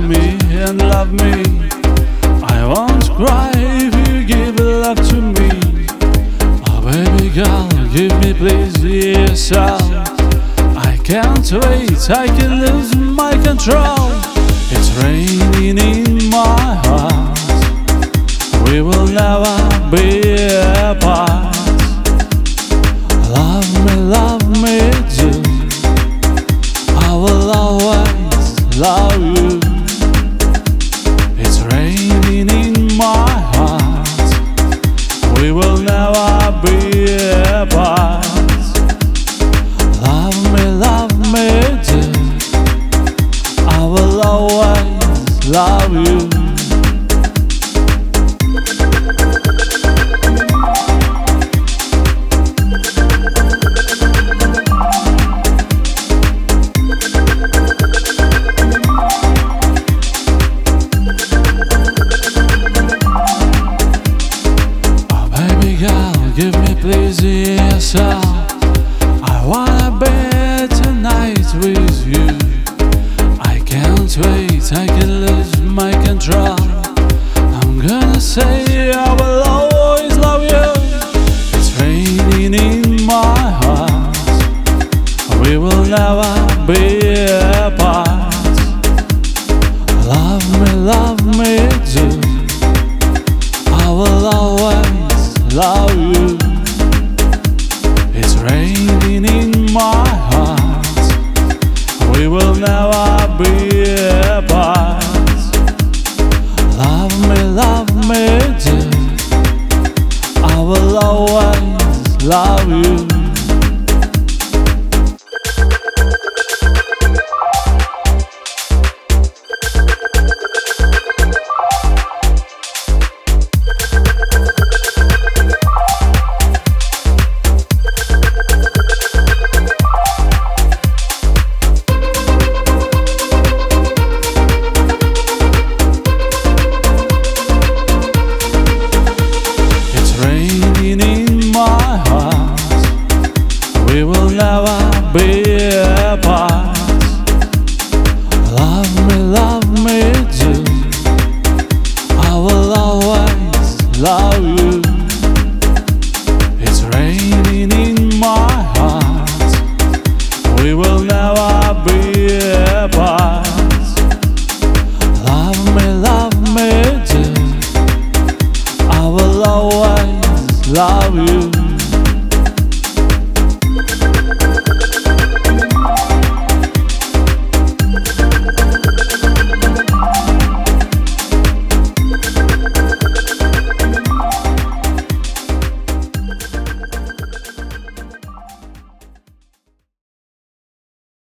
me and love me. I won't cry if you give love to me. Oh baby girl, give me please yourself. I can't wait, I can lose my control. It's raining in my heart. We will never be apart. Love me do. I will always love you. It's raining in my heart. We will never be apart. Love me do. I will always love you. Give me please yourself. I wanna be tonight with you. I can't wait, I can lose my control. I'm gonna say I will always love you. It's raining in my heart. We will never be apart. Love me do. I will always love you. It's raining in my heart. We will never be apart. Love me do. I will always love you. We will never be apart. Love me do. I will always love you. It's raining in my heart. We will never be apart. Love me do. I will always love you.